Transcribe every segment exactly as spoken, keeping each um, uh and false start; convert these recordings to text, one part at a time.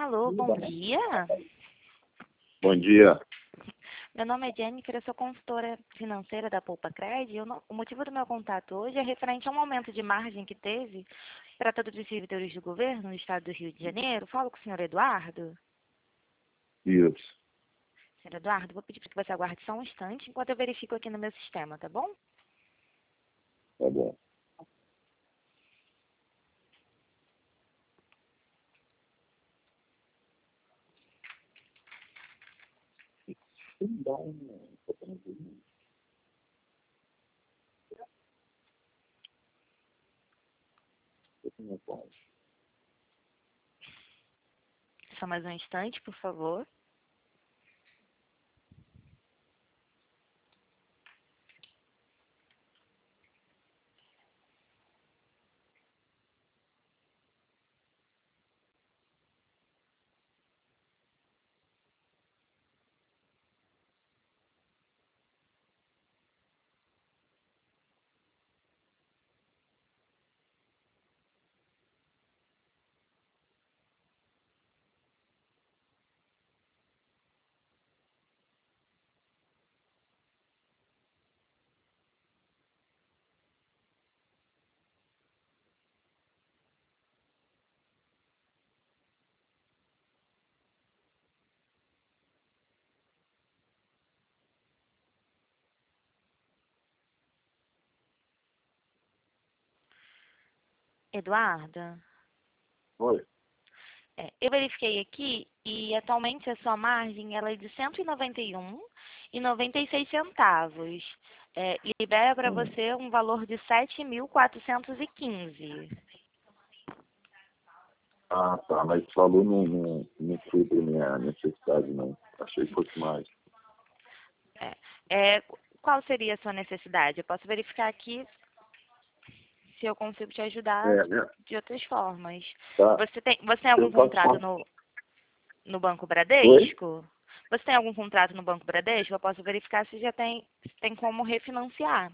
Alô, bom dia. Bom dia. Meu nome é Jennifer, eu sou consultora financeira da Poupa Cred. Eu não- o motivo do meu contato hoje é referente ao aumento de margem que teve para todos os servidores do governo no estado do Rio de Janeiro. Falo com o senhor Eduardo. Isso. Senhor Eduardo, vou pedir para que você aguarde só um instante enquanto eu verifico aqui no meu sistema, tá bom? Tá bom. Dá um- Só mais um instante, por favor. Eduardo, Oi. é, eu verifiquei aqui e atualmente a sua margem ela é de cento e noventa e um e noventa e seis centavos. É, e libera para Hum. você um valor de sete mil quatrocentos e quinze. Ah, tá. Mas falou não, não, não supre minha necessidade, não. Achei que fosse mais. É, é, qual seria a sua necessidade? Eu posso verificar aqui se eu consigo te ajudar É, né? de outras formas. Tá. Você tem, você tem algum Eu posso contrato falar. no, no Banco Oi? Bradesco? Você tem algum contrato no Banco Bradesco? Eu posso verificar se já tem, se tem como refinanciar.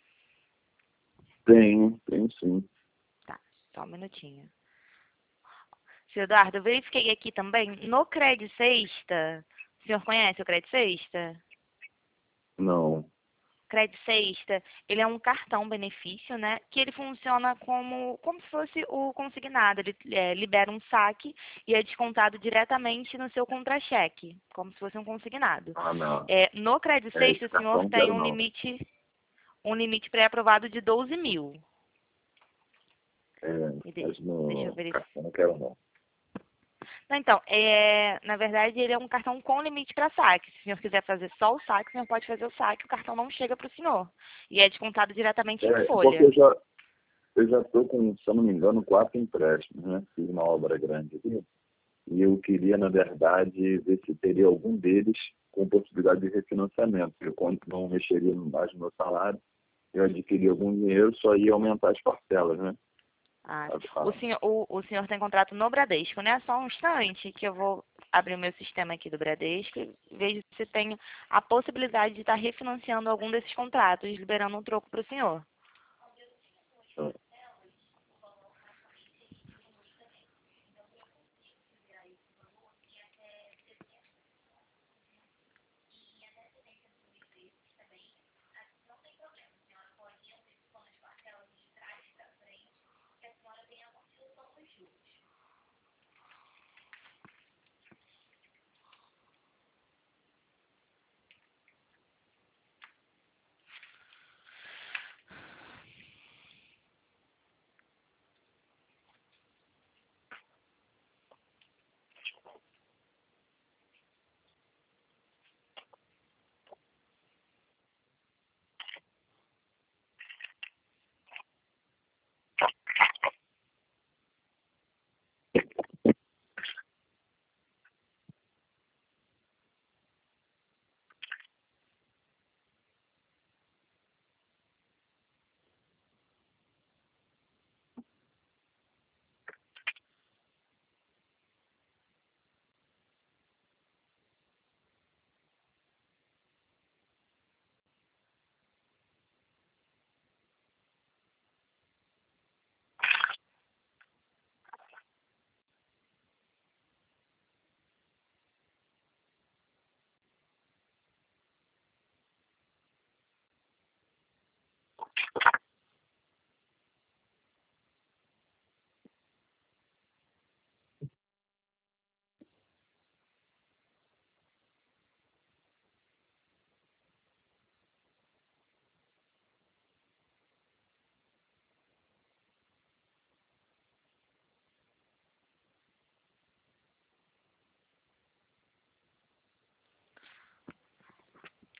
Tenho, tenho sim. Tá, só um minutinho. Seu Eduardo, eu verifiquei aqui também no Cred Sexta. O senhor conhece o Cred Sexta? Não. Cred Sexta, ele é um cartão benefício, né? Que ele funciona como, como se fosse o consignado. Ele é, libera um saque e é descontado diretamente no seu contra-cheque, como se fosse um consignado. Ah, não. É, no Cred É, Sexta, esse o senhor cartão não tem quero, um não. limite, um limite pré-aprovado de doze mil. É, E de- mas deixa eu no verificar. cartão não quero, não. Não, então, é, na verdade, ele é um cartão com limite para saque. Se o senhor quiser fazer só o saque, o senhor pode fazer o saque, o cartão não chega para o senhor. E é descontado diretamente em É, porque folha. eu já eu já estou com, se eu não me engano, quatro empréstimos, né? Fiz uma obra grande aqui. E eu queria, na verdade, ver se teria algum deles com possibilidade de refinanciamento. Porque quando não mexeria mais no meu salário, eu adquiria algum dinheiro, só ia aumentar as parcelas, né? Ah, A- o a- senhor, o, o senhor tem contrato no Bradesco, né? Só um instante que eu vou abrir o meu sistema aqui do Bradesco e vejo se tem a possibilidade de estar refinanciando algum desses contratos, liberando um troco para o senhor.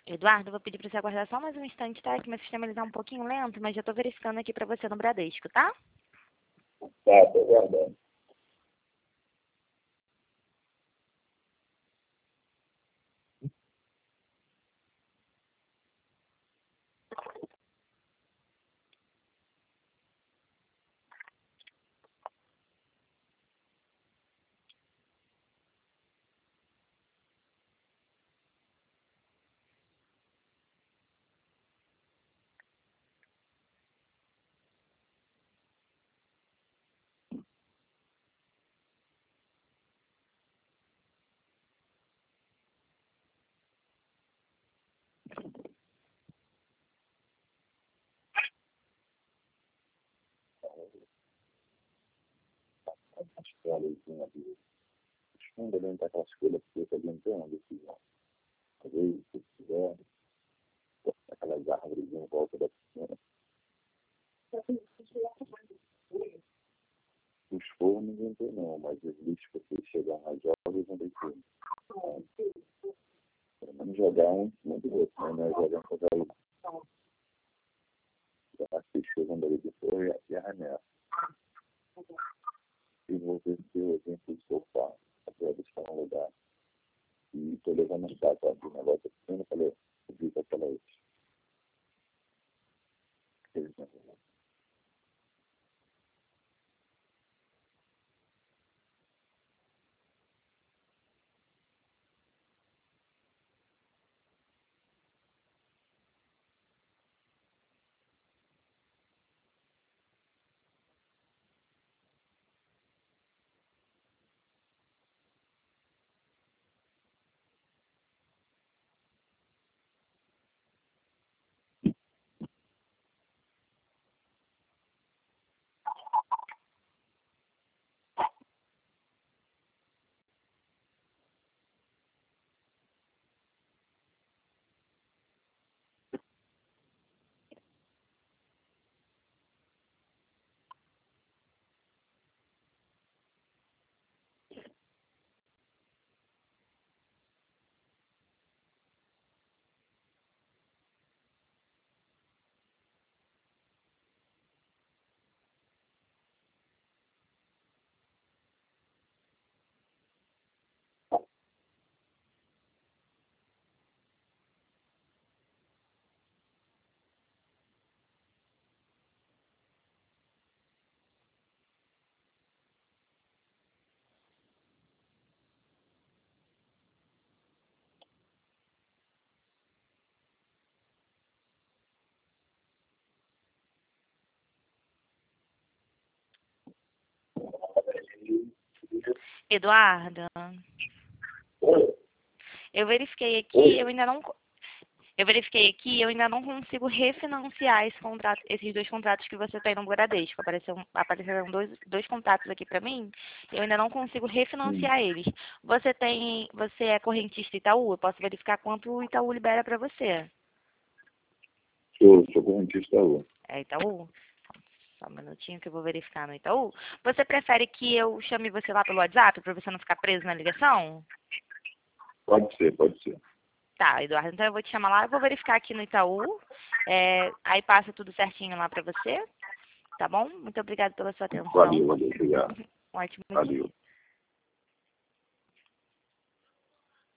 Eduardo, eu vou pedir para você aguardar só mais um instante, tá? Que meu sistema está um pouquinho lento, mas já estou verificando aqui para você no Bradesco, tá? Tá, tô aguardando. Acho que a leitura ali. Os fundos ali não tá aquela escolha porque a gente tem uma decisão. Às vezes, se tiver aquelas árvores em volta da piscina, os fornos não tem não, mas os lixos que vocês chegam lá jogam não tem tudo. Pelo menos jogar um em cima do outro, né? Não é jogar contra o outro. Vocês chegam dali depois e arremessam. E você se eu exemplo do sofá, até deixar um lugar. E estou levando um saco do negócio da piscina, falei, eu vi aquela outra. Eduardo, Oi, eu verifiquei aqui, eu oi. ainda não, eu verifiquei aqui, eu ainda não consigo refinanciar esse contrato, esses dois contratos que você tem no Bradesco. Apareceu, apareceram dois, dois contratos aqui para mim, eu ainda não consigo Hum. refinanciar eles. Você tem, você é correntista Itaú? Eu posso verificar quanto o Itaú libera para você. Sou, sou correntista hoje. É Itaú? Só um minutinho que eu vou verificar no Itaú. Você prefere que eu chame você lá pelo WhatsApp para você não ficar preso na ligação? Pode ser, pode ser. Tá, Eduardo, então eu vou te chamar lá, eu vou verificar aqui no Itaú, é, aí passa tudo certinho lá para você, tá bom? Muito obrigada pela sua atenção. Valeu, valeu, obrigado. Um ótimo Valeu. dia.